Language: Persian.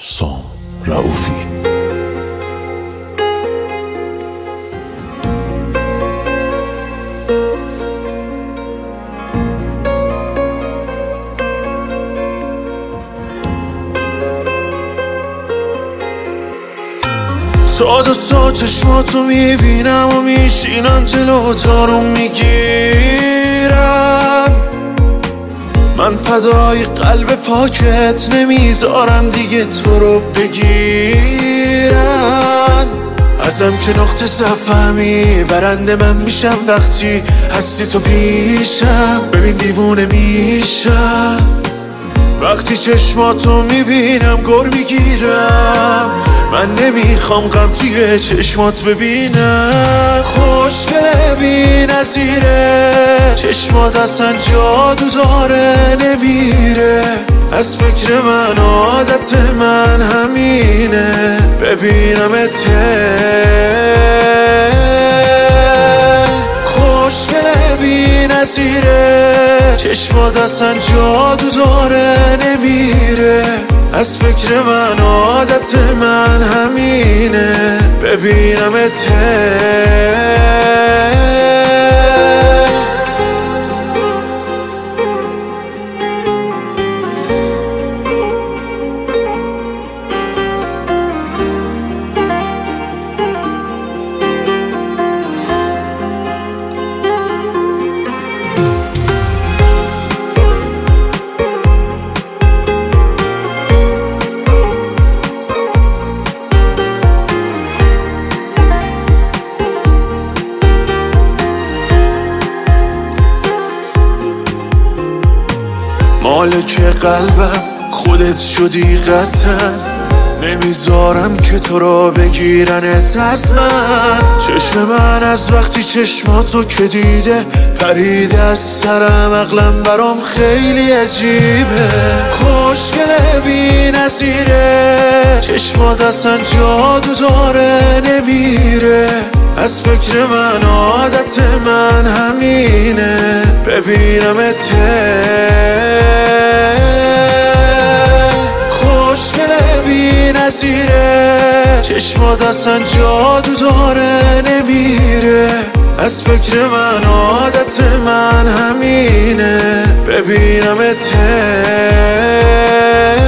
سام رئوفی. تا چشماتو میبینم و میشینم جلو تارو میگیرم. من فدای قلب پاکت نمیذارم دیگه تو رو بگیرن. ازم که نقطه ضعفمی برنده من میشم وقتی هستی تو پیشم. ببین دیوونه میشم وقتی چشماتو میبینم، گر میگیرم. من نمیخوام غم توی چشمات ببینم. خوشگله بی نظیره، چشمات اصلا جادو داره نمیره. از فکر من عادت من همینه، ببینمت خوشگله بی نظیره، چشمات اصلا جادو داره نمیره. از فکر من عادت من همینه، ببینمت مالک قلبم خودت شدی قطعا. نمیذارم که تو رو بگیرنت از من. چشم من از وقتی چشماتو که دیده پریده از سرم. عقلم برام خیلی عجیبه. خوشگله بی نظیره، چشمات اصلا جادو داره نمیره. از فکر من عادت من همینه، ببینمت خوشگله بی نظیره، چشمات اصلا جادو داره نمیره. از فکر من عادت من همینه، ببینمت